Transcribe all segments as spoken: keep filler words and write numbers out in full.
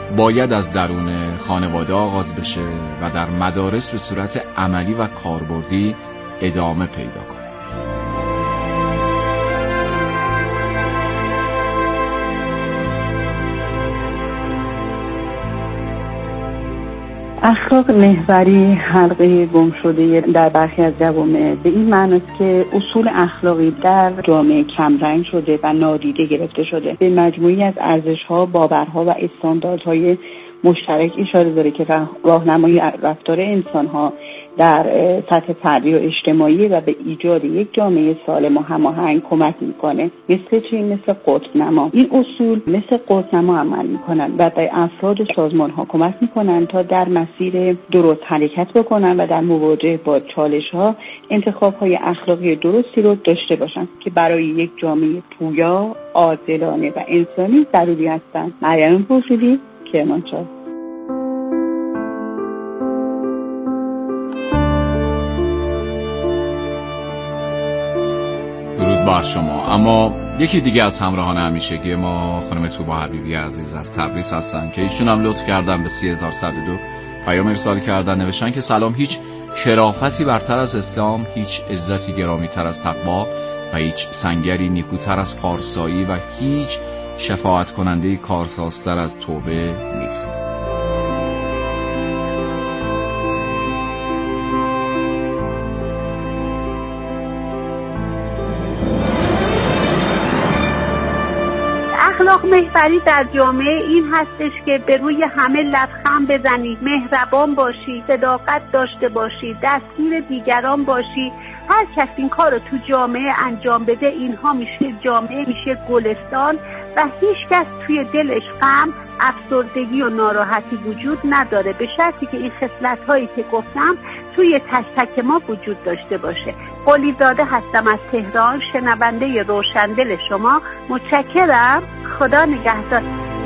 باید از درون خانواده آغاز بشه و در مدارس به صورت عملی و کاربردی ادامه پیدا کنه. اخلاق محوری حلقه گم شده در برخی از جوامع به این معنی است که اصول اخلاقی در جامعه کمرنگ شده و نادیده گرفته شده. به مجموعی از ارزش‌ها، باورها و استانداردهای مشترک اشاره داره که راهنمایی رفتار انسان‌ها در سطح فردی و اجتماعی و به ایجاد یک جامعه سالم و هماهنگ کمک میکنه. مثل چی؟ مثل قطب‌نما. این اصول مثل قطب‌نما عمل میکنن و به افراد سازمان‌ها کمک میکنن تا در مسیر درست حرکت بکنن و در مواجهه با چالش‌ها انتخاب‌های اخلاقی درستی رو داشته باشن که برای یک جامعه پویا، عادلانه و انسانی ضروری هستند. مریم پرسیدی کرمانشاه. درود بر شما. اما یکی دیگه از همراهان همیشگی ما خانم توبا حبیبی عزیز از تبریز هستن که ایشون هم لطف کردن به سی هزار و صد و دو پیام ارسال کردن. نوشتن که سلام، هیچ شرافتی برتر از اسلام، هیچ عزتی گرامی تر از تقوا و هیچ سنگری نیکوتر از پارسایی و هیچ شفاعت کننده کارسازتر از توبه نیست. اخلاق محوری در جامعه این هستش که به روی همه لبخند بزنی، مهربان باشی، صداقت داشته باشی، دستگیر دیگران باشی. هر کس این کار رو تو جامعه انجام بده، اینها میشه جامعه میشه گلستان و هیچ کس توی دلش غم، افسردگی و ناراحتی وجود نداره، به شرطی که این خصلت‌هایی که گفتم توی تک تک ما وجود داشته باشه. قلیزاده هستم از تهران، شنونده روشندل شما. متشکرم. خدا نگهدار.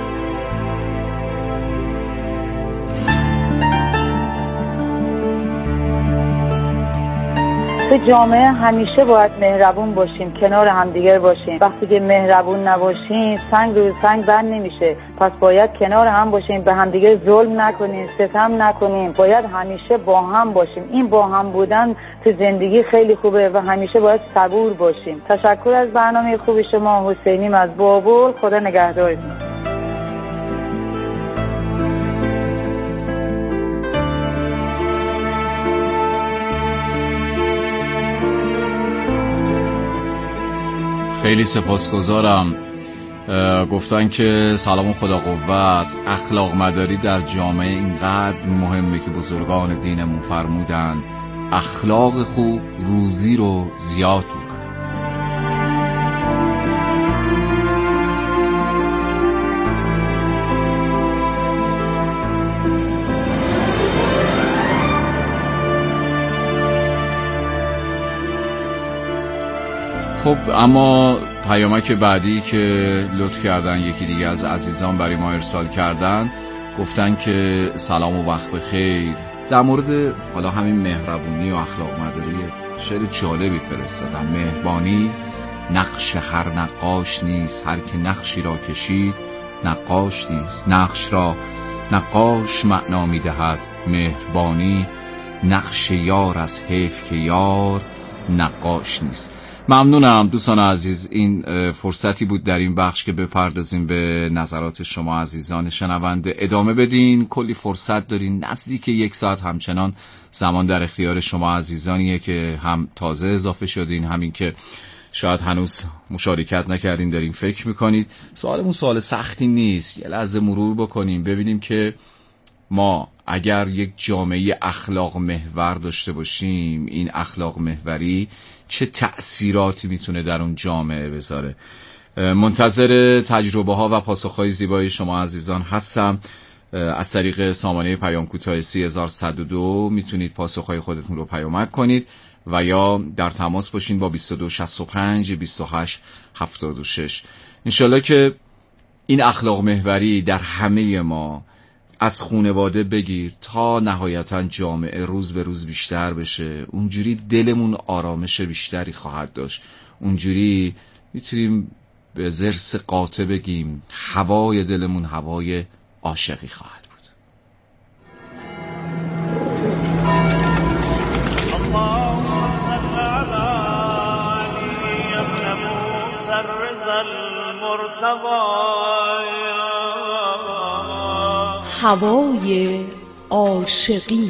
تو جامعه همیشه باید مهربون باشیم، کنار همدیگر باشیم. وقتی که مهربون نباشیم سنگ روی سنگ بند نمیشه. پس باید کنار هم باشیم، به همدیگر ظلم نکنیم، ستم نکنیم. باید همیشه با هم باشیم. این با هم بودن تو زندگی خیلی خوبه و همیشه باید صبور باشیم. تشکر از برنامه خوب شما. حسینیم از بابل. خدا نگهدارتون. خیلی سپاسگزارم. گفتن که سلام و خدا قوت. اخلاق مداری در جامعه اینقدر مهمه که بزرگان دینمون فرمودن اخلاق خوب روزی رو زیاد میکنه. خب اما پیامک بعدی که لطف کردن یکی دیگه از عزیزان برای ما ارسال کردن، گفتن که سلام و وقت بخیر. در مورد حالا همین مهربونی و اخلاق مداری شعر جالبی فرستادن. مهربانی نقش هر نقاش نیست، هر که نقشی را کشید نقاش نیست. نقش را نقاش معنا می دهد، مهربانی نقش یار از حیف که یار نقاش نیست. ممنونم دوستان عزیز. این فرصتی بود در این بخش که بپردازیم به نظرات شما عزیزان شنونده. ادامه بدین، کلی فرصت دارین. نزدیک یک ساعت همچنان زمان در اختیار شما عزیزانیه که هم تازه اضافه شدین، همین که شاید هنوز مشارکت نکردین دارین فکر میکنید. سوالمون سوال سختی نیست. یه لحظه مرور بکنیم ببینیم که ما اگر یک جامعه اخلاق محور داشته باشیم، این اخلاق محوری چه تأثیراتی میتونه در اون جامعه بذاره. منتظر تجربه ها و پاسخ های زیبای شما عزیزان هستم. از طریق سامانه پیام کوتاه سه هزار و صد و دو میتونید پاسخ های خودتون رو پیامک کنید و یا در تماس باشین با بیست و دو شصت و پنج بیست و هشت هفتاد و شش. انشالله که این اخلاق محوری در همه ما از خانواده بگیر تا نهایتا جامعه روز به روز بیشتر بشه. اونجوری دلمون آرامش بیشتری خواهد داشت. اونجوری میتونیم به ضرس قاطع بگیم هوای دلمون هوای عاشقی خواهد بود. هوای عاشقی.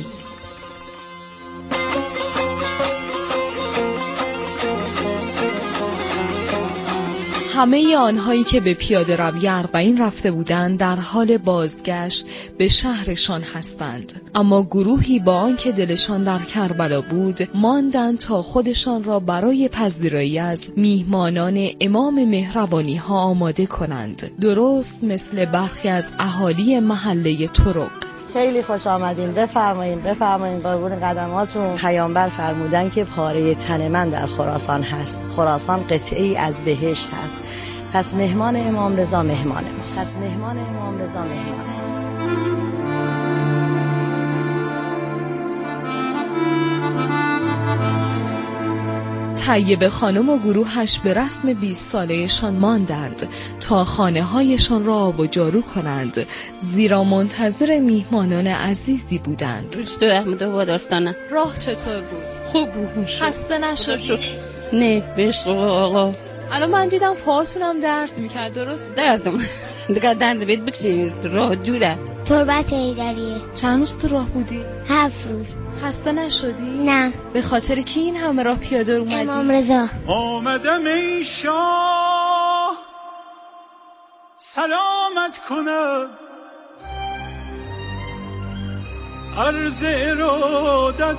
همه آنهایی که به پیاده روی اربعین رفته بودند در حال بازگشت به شهرشان هستند، اما گروهی با آنکه دلشان در کربلا بود ماندند تا خودشان را برای پذیرایی از میهمانان امام مهربانی ها آماده کنند، درست مثل برخی از اهالی محله طرق. خیلی خوش آمدین، بفرمایین بفرمایین قربون قدماتون. پیامبر فرمودن که پاره تن من در خراسان هست، خراسان قطعه‌ای از بهشت هست، پس مهمان امام رضا مهمان ماست، پس مهمان امام رضا مهمان ماست. طیبه خانم و گروهش به رسم بیست سالهشان ماندند تا خانه هایشان را آب و جارو کنند، زیرا منتظر میهمانان عزیزی بودند. رشتو احمد و داستانه. راه چطور بود؟ خوب بود. خسته نشد؟ نه بشق آقا. الان من دیدم پاهاتونم درد میکرد، درست؟ دردم دیگه درد بید بکشید، راه دوره. تربت ایداریه. چند روز تو راه بودی؟ هفت روز. خسته نشدی؟ نه. به خاطر کی این همه راه پیاده اومدی؟ امام رضا. آمدم ای شاه سلامت کنم، عرض ارادت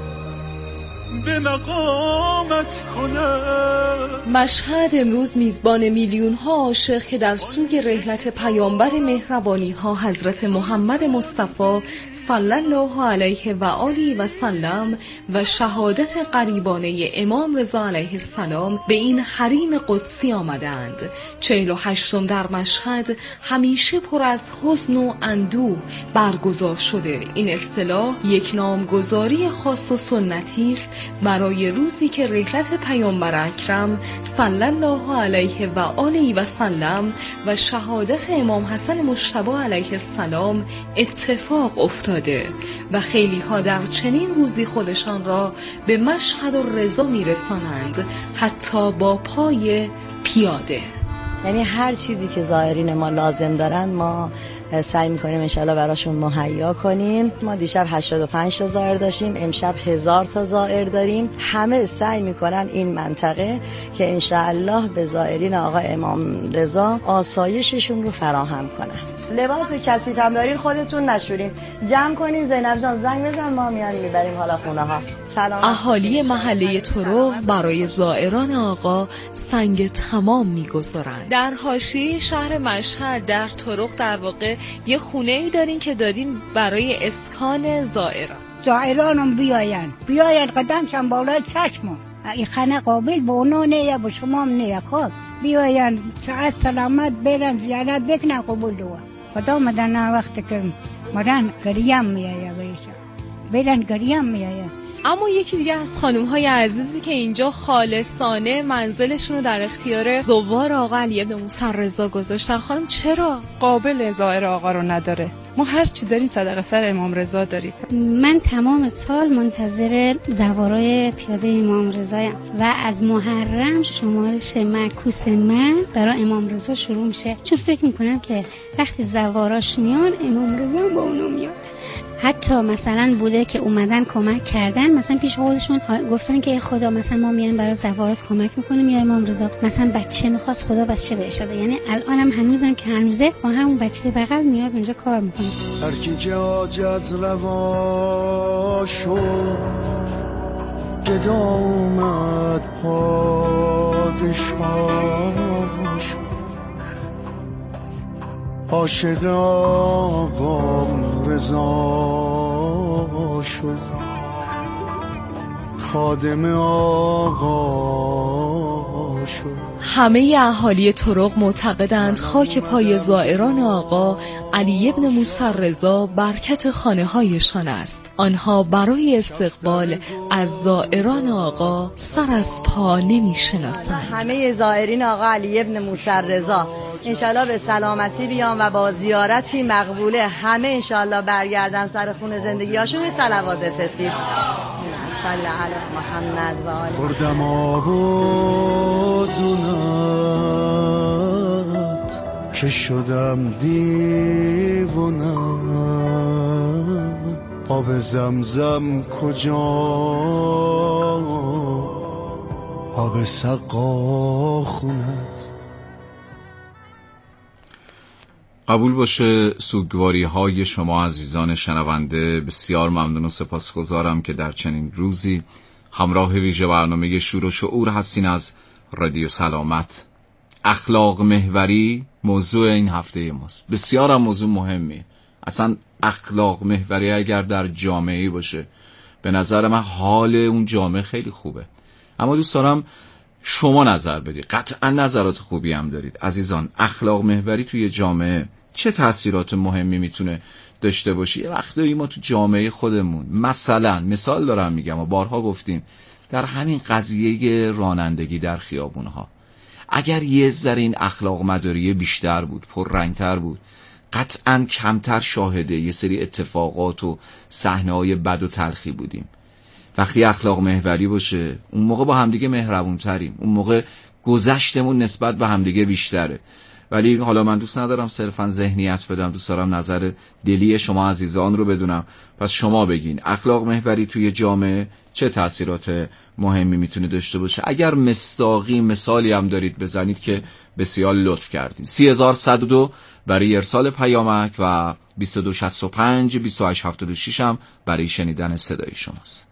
به مقامت کنم. مشهد امروز میزبان میلیون ها عاشق که در سوی رحلت پیامبر مهربانی ها حضرت محمد مصطفی صلی الله علیه و آله و سلم و شهادت قریبانه امام رضا علیه السلام به این حریم قدسی آمدند. چهل و هشتم در مشهد همیشه پر از حزن و اندوه برگزار شده. این اصطلاح یک نامگذاری خاص و سنتی است برای روزی که رحلت پیامبر اکرم صلی الله علیه و آله و سلم و شهادت امام حسن مجتبی علیه السلام اتفاق افتاده و خیلی ها در چنین روزی خودشان را به مشهد و رضا میرسانند، حتی با پای پیاده. یعنی هر چیزی که زائرین ما لازم دارن ما سعی میکنیم انشالله براشون مهیا کنیم. ما دیشب هشتاد و پنج تا زائر داشتیم، امشب هزار تا زائر داریم. همه سعی میکنن این منطقه که انشالله به زائرین آقا امام رضا آسایششون رو فراهم کنن. لباس کثیف هم دارین خودتون نشورین، جمع کنین. زینب جان زنگ بزن، ما میان میبریم حالا خونه ها. سلام. اهالی محله طرق برای زائران آقا سنگ تمام میگذارند. در حاشیه شهر مشهد در طرق در واقع یه خونه ای دارین که دادیم برای اسکان زائران. زائرانم بیاین بیاین قدمشم بالای چشمم. این خانه قابل به اونا نه یا به شما هم نه. خب بیاین ساعت سلامت برن زیارت بکنن قبول دو. خدا مدن وقتی که مرن گریم میایه بریشن برن گریم میایه. اما یکی دیگه از خانم‌های عزیزی که اینجا خالصانه منزلشون رو در اختیار زوار آقا علی بن موسی رضا گذاشتن. خانم چرا؟ قابل زائر آقا رو نداره. ما هر چی داریم صدقه سر امام رضا داریم. من تمام سال منتظر زوارای پیاده امام رضایم و از محرم شمارش معکوس من برای امام رضا شروع میشه، چون فکر میکنم که وقتی زواراش میان امام رضا با اونو میاد. حتی مثلا بوده که اومدن کمک کردن، مثلا پیش خودشون گفتن که خدا مثلا ما میایم برای زوارات کمک میکنیم یا امام رضا مثلا بچه میخواست خدا بچه بهش داده. یعنی الانم هنوزم که هنوزه با همون بچه بغل میاد اونجا کار میکنه. هر کی که حاجت روا شد گدا اومد پادشاه شد، عاشق آقا رضا شد، خادم آقا شد. همه اهالی طرق معتقدند خاک پای زائران آقا علی بن موسی رضا برکت خانه هایشان است. آنها برای استقبال از زائران آقا سر از پا نمی شناسند. همه زائرین آقا علی بن موسی رضا انشالله به سلامتی بیان و با زیارتی مقبوله همه انشالله برگردن سر خون زندگیاشون. این صلوات بفرستید. صلی علی محمد و آله. خوردم آب و دونت که شدم دیوونت، آب زمزم کجا آب سقا خونت. قبول باشه سوگواری های شما عزیزان شنونده. بسیار ممنون و سپاسگزارم که در چنین روزی همراه ویژه برنامه شور و شعور هستین از رادیو سلامت. اخلاق محوری موضوع این هفته ماست. بسیار هم موضوع مهمی. اصلا اخلاق محوری اگر در جامعه باشه به نظر من حال اون جامعه خیلی خوبه. اما دوست دارم شما نظر بدید. قطعا نظرات خوبی هم دارید عزیزان. اخلاق محوری توی جامعه چه تأثیرات مهمی میتونه داشته باشه؟ یه وقتایی ما تو جامعه خودمون، مثلا مثال دارم میگم و بارها گفتیم، در همین قضیه رانندگی در خیابونها، اگر یه ذره این اخلاق مداری بیشتر بود، پررنگتر بود، قطعا کمتر شاهده یه سری اتفاقات و صحنه‌های بد و تلخی بودیم. وقتی اخلاق محوری باشه اون موقع با همدیگه مهربون تریم، اون موقع گذشتمون نسبت به همدیگه بیشتره. ولی حالا من دوست ندارم صرفا ذهنیت بدم، دوست دارم نظر دلی شما عزیزان رو بدونم. پس شما بگین اخلاق محوری توی جامعه چه تأثیرات مهمی میتونه داشته باشه؟ اگر مستاقی مثالی هم دارید بزنید که بسیار لطف کردید. سی هزار صد و دو برای ارسال پیامک و بیست و دو شصت و پنج بیست و هشت هفتاد و شش هم برای شنیدن صدای شماست.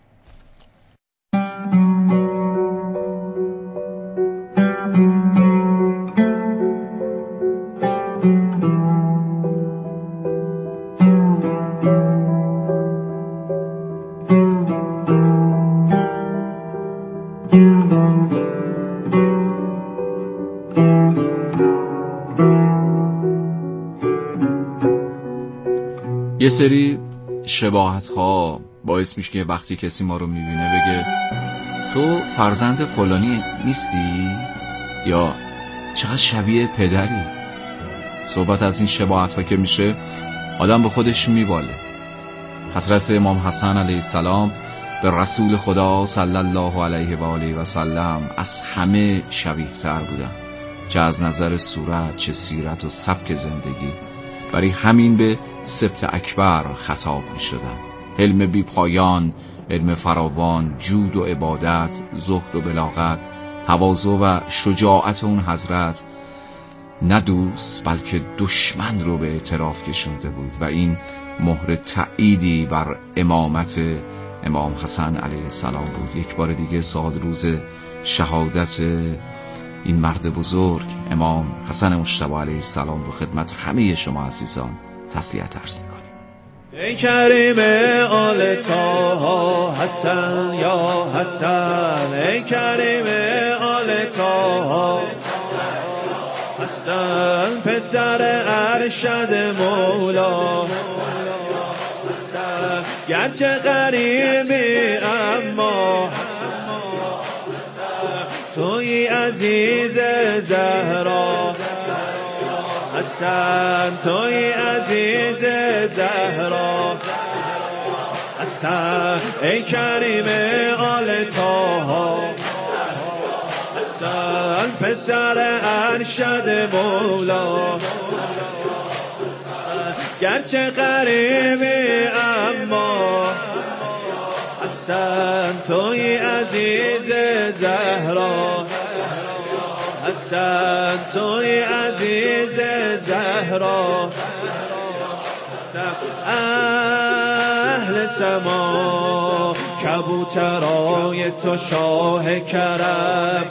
یه سری شباهت ها باعث میشه که وقتی کسی ما رو میبینه بگه تو فرزند فلانی نیستی؟ یا چقدر شبیه پدری؟ صحبت از این شباهت ها که میشه آدم به خودش میباله. حضرت امام حسن علیه السلام به رسول خدا صلی الله علیه و آله و سلم از همه شبیه تر بودن، چه از نظر صورت چه سیرت و سبک زندگی. برای همین به سبت اکبر خطاب می شدن. علم بی پایان، علم فراوان، جود و عبادت، زهد و بلاغت، تواضع و شجاعت اون حضرت نه دوست بلکه دشمن رو به اعتراف کشونده بود و این مهر تأییدی بر امامت امام حسن علیه السلام بود. یک بار دیگه صاد روز شهادت این مرد بزرگ امام حسن مجتبی علیه السلام رو خدمت همه شما عزیزان تسلیت عرض می‌کنیم. ای کریم آل طه حسن یا حسن، ای کریم آل طه حسن، پسر ارشد مولا گرچه غریبی اما توی عزیز زهرا حسن، توی عزیز زهرا حسن، ای کریم آل طه حسن، پسر ارشد مولا گرچه غریبی اما حسن، توی عزیز زهرا حسن، توی عزیز زهرا حسن. اهل سما کبوترای تو شاه کرم،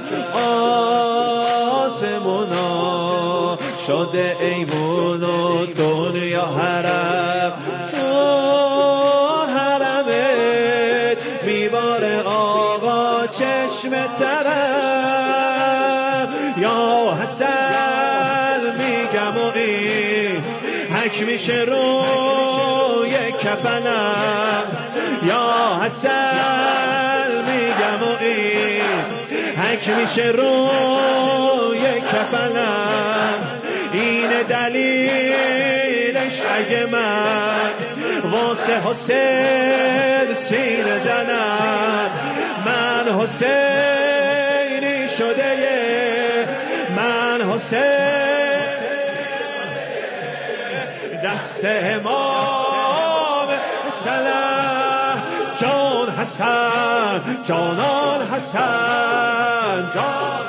آسمونا شده ایوون و دنیا حرم، تو حرمت میباره آقا چشم ترم، یا حسن میگم و این حک میشه روی کفنم، یا حسن میگم و این حک میشه روی کفنم، دلیلش اگه من واسه حسین سینه زنم، من حسینی شده یه، من حسین دست امام سلام، جان حسن جانان حسن، جان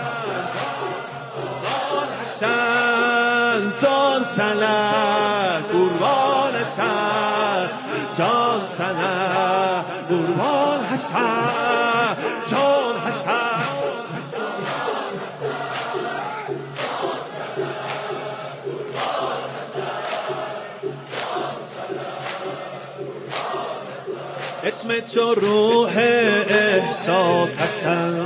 حسن جان سنه قربان سر، جان سنه قربان حسن، جان حسن اسم تو روح احساس حسن.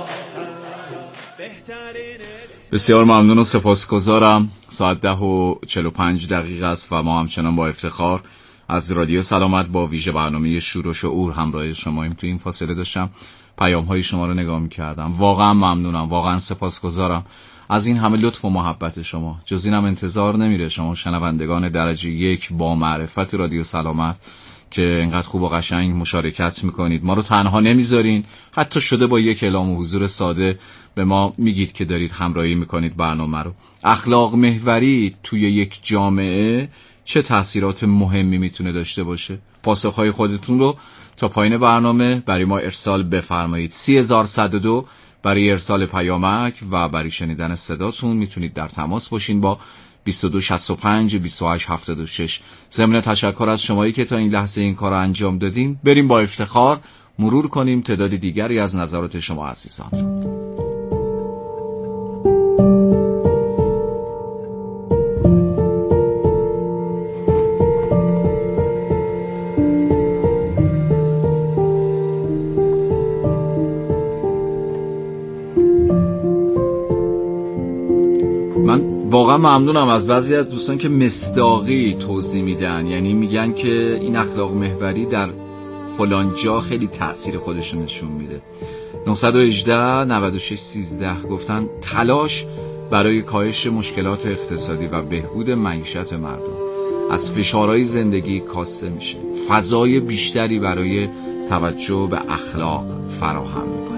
بسیار ممنون و سپاسگزارم. ساعت ده و چهل و پنج دقیقه است و ما همچنان با افتخار از رادیو سلامت با ویژه برنامه شور و شعور همراه شماییم. تو این فاصله داشتم پیام های شما رو نگاه می‌کردم. واقعا ممنونم، واقعا سپاسگزارم از این همه لطف و محبت شما. جز اینم انتظار نمیره شما شنوندگان درجه یک با معرفت رادیو سلامت که انقدر خوب و قشنگ مشارکت میکنید، ما رو تنها نمیذارین، حتی شده با یک اعلام حضور ساده به ما میگید که دارید همراهی میکنید برنامه رو. اخلاق محوری توی یک جامعه چه تأثیرات مهمی میتونه داشته باشه؟ پاسخهای خودتون رو تا پایین برنامه برای ما ارسال بفرمایید. سی هزار و صد و دو برای ارسال پیامک و برای شنیدن صداتون میتونید در تماس باشین با بیست و دو شصت و پنج بیست و هشت هفتاد و شش. ضمن تشکر از شمایی که تا این لحظه این کار رو انجام دادیم، بریم با افتخار مرور کنیم تعداد دیگری از نظرات شما عزیزان رو. واقعا ممنونم از بعضی از دوستان که مصداقی توضیح میدن، یعنی میگن که این اخلاق محوری در فلان جا خیلی تأثیر خودش نشون میده. نه یک هشت نود و شش سیزده گفتن تلاش برای کاهش مشکلات اقتصادی و بهبود معیشت مردم از فشارهای زندگی کاسته میشه، فضای بیشتری برای توجه به اخلاق فراهم میکنه.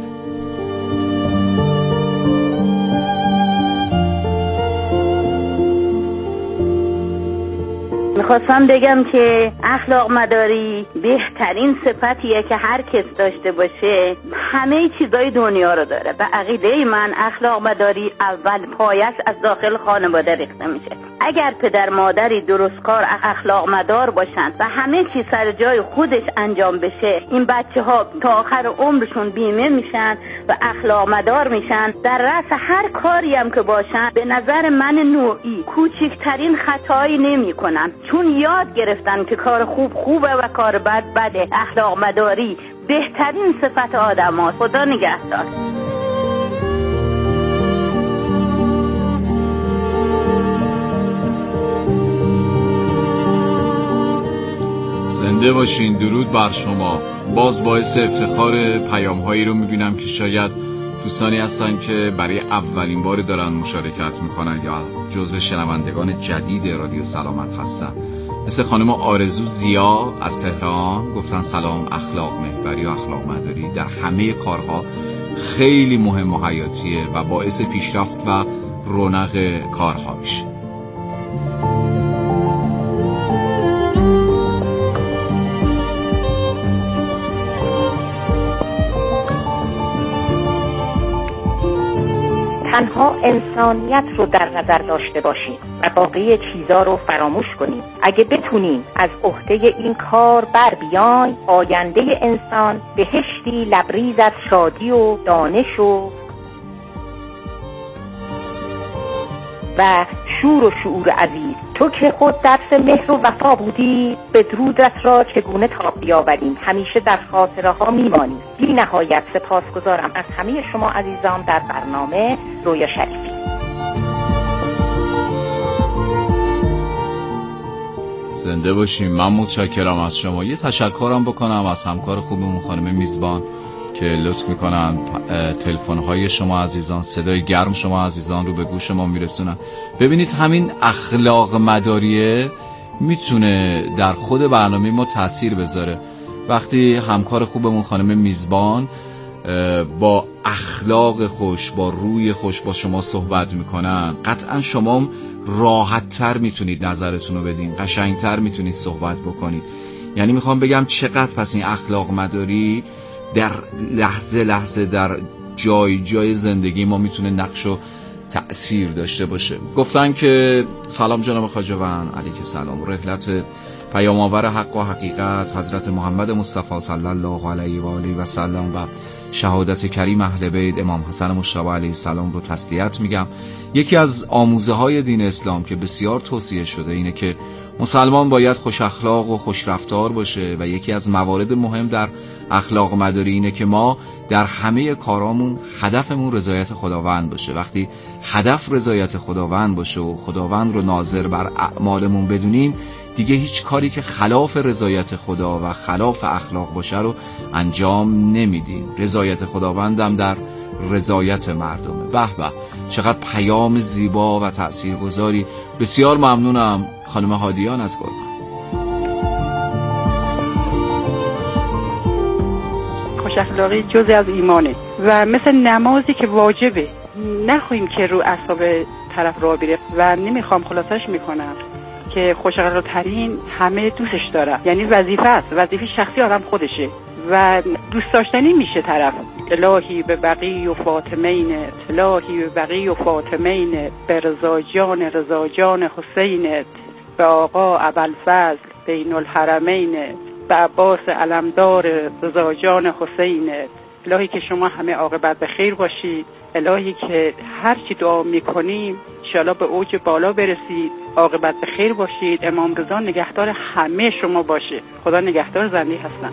میخواستم بگم که اخلاق مداری بهترین صفتیه که هر کس داشته باشه، همه چیزای دنیا رو داره. به عقیده من اخلاق مداری اول پایش از داخل خانواده ریخته میشه. اگر پدر مادری درستکار اخلاق مدار باشن و همه چیز سر جای خودش انجام بشه، این بچه ها تا آخر عمرشون بیمه میشن و اخلاق مدار میشن. در رأس هر کاری هم که باشن به نظر من نوعی کوچکترین خطایی نمی کنن، چون یاد گرفتن که کار خوب خوبه و کار بد بده. اخلاق مداری بهترین صفت آدم ها. خدا نگهدار. زنده باشین. درود بر شما. باز باعث افتخار پیام هایی رو میبینم که شاید دوستانی هستن که برای اولین بار دارن مشارکت میکنن یا جزو شنوندگان جدید رادیو سلامت هستن. مثل خانم آرزو زیا از تهران گفتن سلام، اخلاق محوری و اخلاق مداری در همه کارها خیلی مهم و حیاتیه و باعث پیشرفت و رونق کارها میشه. تنها انسانیت رو در نظر داشته باشید و باقی چیزا رو فراموش کنید. اگه بتونین از عهده این کار بر بیاین، آینده انسان بهشتی لبریز از شادی و دانش و و شور و شعور عزیز. تو که خود درس مهر و وفا بودی، بدرودت را چگونه تاب بیاوریم، همیشه در خاطره ها میمانی. بی نهایت سپاسگزارم از همه شما عزیزان در برنامه رویا شریفی. زنده باشیم. من متشکرم از شما. یه تشکرم بکنم از همکار خوبمون خانم میزبان که لطف میکنن تلفن های شما عزیزان، صدای گرم شما عزیزان رو به گوش ما میرسونن. ببینید همین اخلاق مداریه میتونه در خود برنامه ما تأثیر بذاره. وقتی همکار خوبمون خانم میزبان با اخلاق خوش، با روی خوش با شما صحبت میکنن، قطعا شما راحت تر میتونید نظرتون رو بدین، قشنگ تر میتونید صحبت بکنید. یعنی میخوام بگم چقدر پس این اخلاق مداری در لحظه لحظه در جای جای زندگی ما میتونه نقش و تأثیر داشته باشه. گفتن که سلام جناب خواجوان، علیک سلام. رحلت پیام آور حق و حقیقت حضرت محمد مصطفی صلی الله علیه و آله و سلم و شهادت کریم اهل بیت امام حسن مجتبی علیه السلام رو تسلیت میگم. یکی از آموزه های دین اسلام که بسیار توصیه شده اینه که مسلمان باید خوش اخلاق و خوش رفتار باشه و یکی از موارد مهم در اخلاق مداری اینه که ما در همه کارامون هدفمون رضایت خداوند باشه. وقتی هدف رضایت خداوند باشه و خداوند رو ناظر بر اعمالمون بدونیم، دیگه هیچ کاری که خلاف رضایت خدا و خلاف اخلاق باشه رو انجام نمیدیم. رضایت خداوندم در رضایت مردمه. به به، چقدر پیام زیبا و تاثیرگذاری. بسیار ممنونم خانم هادیان از گلگان. خوش اخلاقی جزء از ایمانه و مثل نمازی که واجبه، نخواهیم که رو اعصاب طرف راه بره و نمیخوام خلاصش میکنم که خوش اخلاق ترین همه دوستش داره، یعنی وظیفه است، وظیفه شخصی آدم خودشه و دوست داشتنی میشه طرف. الهی به بقی و فاطمینت، الهی به بقی و فاطمینت، به رضا جان رضا جان حسینت، به آقا ابوالفضل بین الحرمینت، به عباس علمدار رضا جان حسینت. الهی که شما همه عاقبت به خیر باشید. الهی که هر چی دعا میکنیم انشاءالله به اوج بالا برسید، عاقبت به خیر باشید. امام رضا نگهدار همه شما باشه. خدا نگهدار زنده هستن.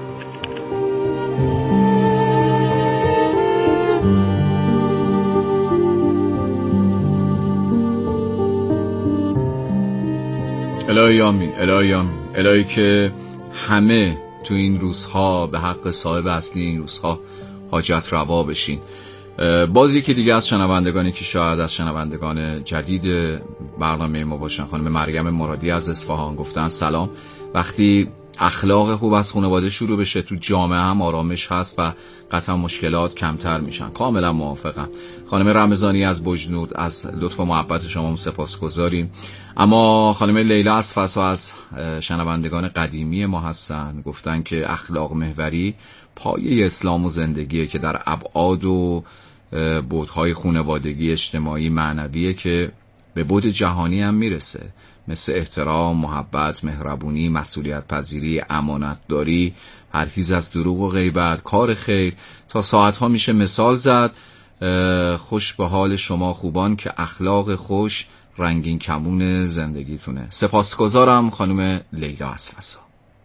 الهی آمین، الهی آمین. الهی که همه تو این روزها به حق صاحب اصلی این روزها حاجت روا بشین. باز یکی دیگه از شنوندگانی که شاید از شنوندگان جدید برنامه ما باشن، خانم مریم مرادی از اصفهان گفتن سلام. وقتی اخلاق خوب از خانواده شروع بشه، تو جامعه هم آرامش هست و قطعا مشکلات کمتر میشن. کاملا موافقم. خانم رمضانی از بجنورد از لطف و محبت شما سپاسگزاریم. اما خانم لیلا از فس از شنوندگان قدیمی ما هستن، گفتن که اخلاق محوری پایه اسلام و زندگیه که در ابعاد و بعدهای خانوادگی، اجتماعی، معنویه که به بعد جهانی هم میرسه، مثل احترام، محبت، مهربونی، مسئولیت پذیری، امانتداری، پرهیز از دروغ و غیبت، کار خیر. تا ساعتها میشه مثال زد. خوش به حال شما خوبان که اخلاق خوش رنگین کمون زندگیتونه. سپاسگزارم خانم لیلا از فسا.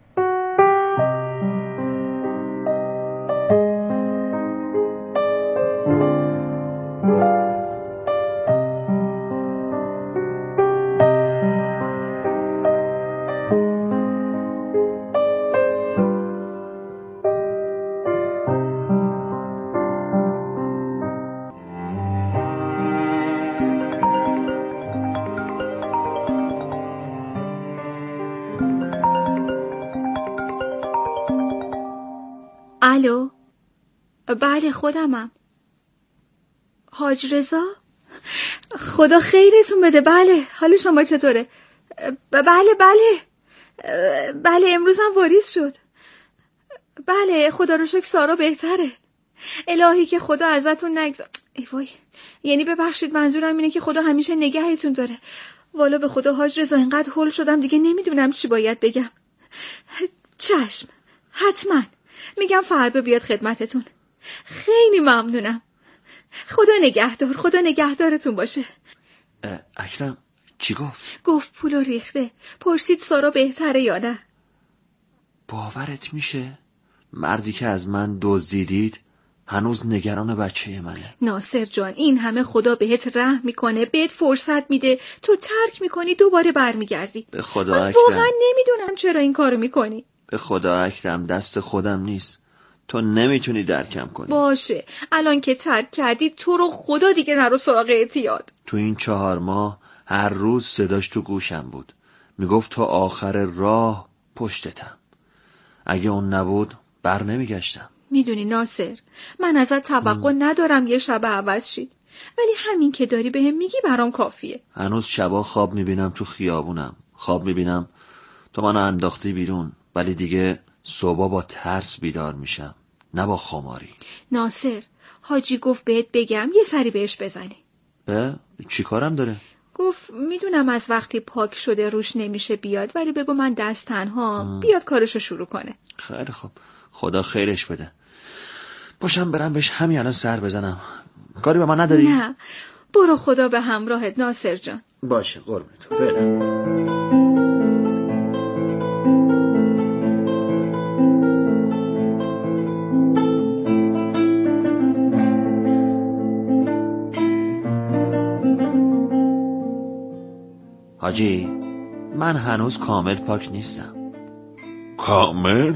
الو، بله خودمم. حاج رضا، خدا خیرتون بده. بله، حال شما چطوره؟ بله بله بله امروز هم واریز شد. بله خدا رو شکر سارا بهتره. الهی که خدا ازتون نگذار. ای وای، یعنی ببخشید منظورم اینه که خدا همیشه نگهتون داره. والا به خدا حاج رضا اینقدر هول شدم دیگه نمیدونم چی باید بگم. چشم، حتما میگم فردا بیاد خدمتتون. خیلی ممنونم. خدا نگهدار، خدا نگهدارتون باشه. اکرم چی گفت؟ گفت پولو ریخته. پرسید سارا بهتره یا نه. باورت میشه؟ مردی که از من دزدیدید هنوز نگران بچه منه. ناصر جان، این همه خدا بهت رحم میکنه، بهت فرصت میده، تو ترک میکنی دوباره برمیگردی. به خدا من اکرم واقعا نمیدونم چرا این کارو میکنی. به خدا اکرم دست خودم نیست. تو نمیتونی درکم کنی. باشه، الان که ترک کردی تو رو خدا دیگه نرو سراغ اعتیاد. تو این چهار ماه هر روز صداش تو گوشم بود، میگفت تا آخر راه پشتتم. اگه اون نبود بر نمیگشتم. میدونی ناصر، من ازت توقع ندارم یه شب عوض شید، ولی همین که داری بهم میگی برام کافیه. هنوز شبا خواب میبینم تو خیابونم، خواب میبینم تو منو انداختی بیرون، ولی دیگه صبح با ترس بیدار میشم، نه با خماری. ناصر، حاجی گفت بهت بگم یه سری بهش بزنی. اه؟ چی کارم داره؟ گفت میدونم از وقتی پاک شده روش نمیشه بیاد، ولی بگو من دست تنها بیاد کارشو شروع کنه. خیلی خوب، خدا خیرش بده. باشم برم بهش همین الان سر بزنم. کاری به من نداری؟ نه، برو خدا به همراهت ناصر جان. باشه قربونت. فعلا. حاجی، من هنوز کامل پاک نیستم. کامل؟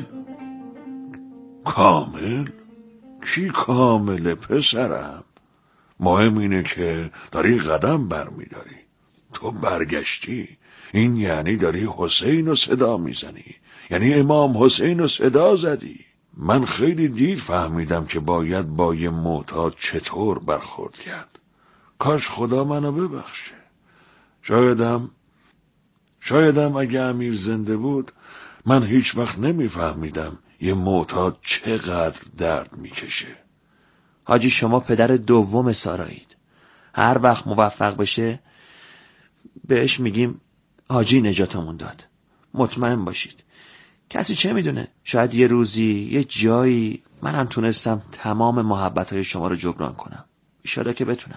کامل؟ کی کامله پسرم؟ مهم اینه که داری قدم برمیداری. تو برگشتی، این یعنی داری حسین رو صدا میزنی، یعنی امام حسین رو صدا زدی. من خیلی دیر فهمیدم که باید با یه معتاد چطور برخورد کرد. کاش خدا منو ببخشه. شایدم شایدم اگه امیر زنده بود من هیچ وقت نمیفهمیدم یه معتاد چقدر درد میکشه. حاجی شما پدر دوم سارایید. هر وقت موفق بشه بهش میگیم حاجی نجاتمون داد. مطمئن باشید. کسی چه میدونه، شاید یه روزی یه جایی منم تونستم تمام محبتهای شما رو جبران کنم. ایشالا که بتونم.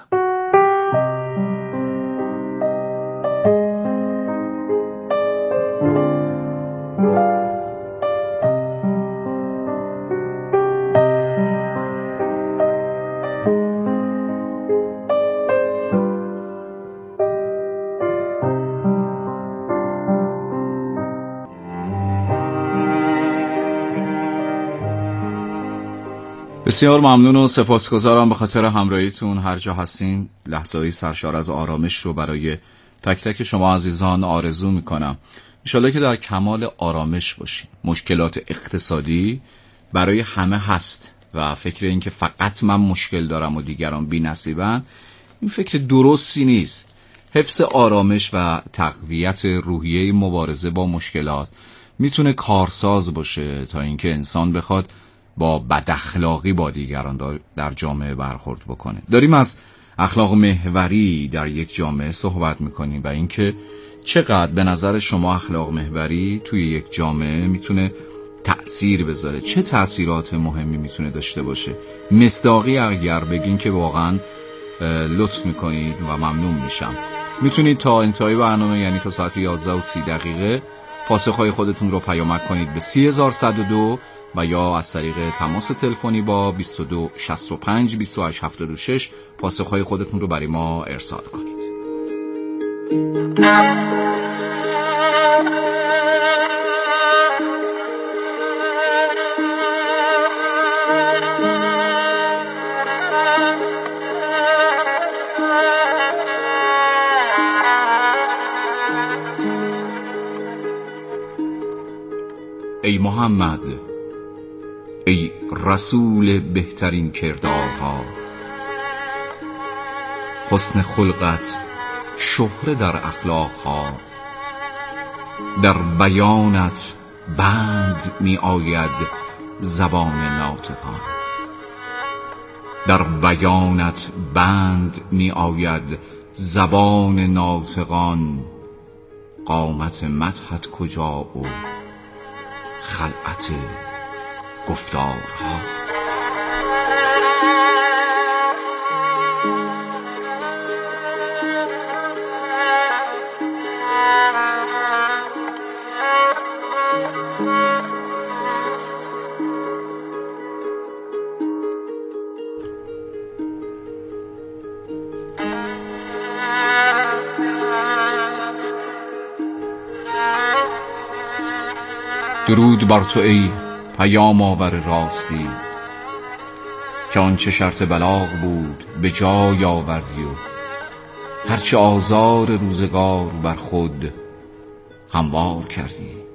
بسیار ممنون و سپاسگزارم به خاطر همراهیتون. هر جا هستین لحظه‌ای سرشار از آرامش رو برای تک تک شما عزیزان آرزو میکنم. انشالله که در کمال آرامش باشین. مشکلات اقتصادی برای همه هست و فکر این که فقط من مشکل دارم و دیگران بی نصیبن، این فکر درستی نیست. حفظ آرامش و تقویت روحیه مبارزه با مشکلات میتونه کارساز باشه تا اینکه انسان بخواد با بداخلاقی با دیگران در جامعه برخورد بکنه. داریم از اخلاق محوری در یک جامعه صحبت میکنیم و اینکه چقدر به نظر شما اخلاق محوری توی یک جامعه میتونه تأثیر بذاره، چه تأثیرات مهمی میتونه داشته باشه. مصداقی اگر بگین که واقعا لطف میکنید و ممنون میشم. میتونید تا انتهای برنامه، یعنی تا ساعت یازده و سی دقیقه، پاسخهای خودتون رو پیامک کنید به سی هزار و صد و دو و یا از طریق تماس تلفنی با بیست و دو شصت و پنج بیست و هشت هفتاد و شش پاسخهای خودتون رو برای ما ارسال کنید. ای محمد، ای رسول بهترین کردارها، حسن خلقت شهره در اخلاقها، در بیانت بند می آید زبان ناطقان، در بیانت بند می آید زبان ناطقان. قامت مدحت کجا و خلعت گفتارها. درود بر تو ای پیام آور راستی، که آنچه شرط بلاغ بود به جای آوردی و هرچه آزار روزگار بر خود هموار کردی.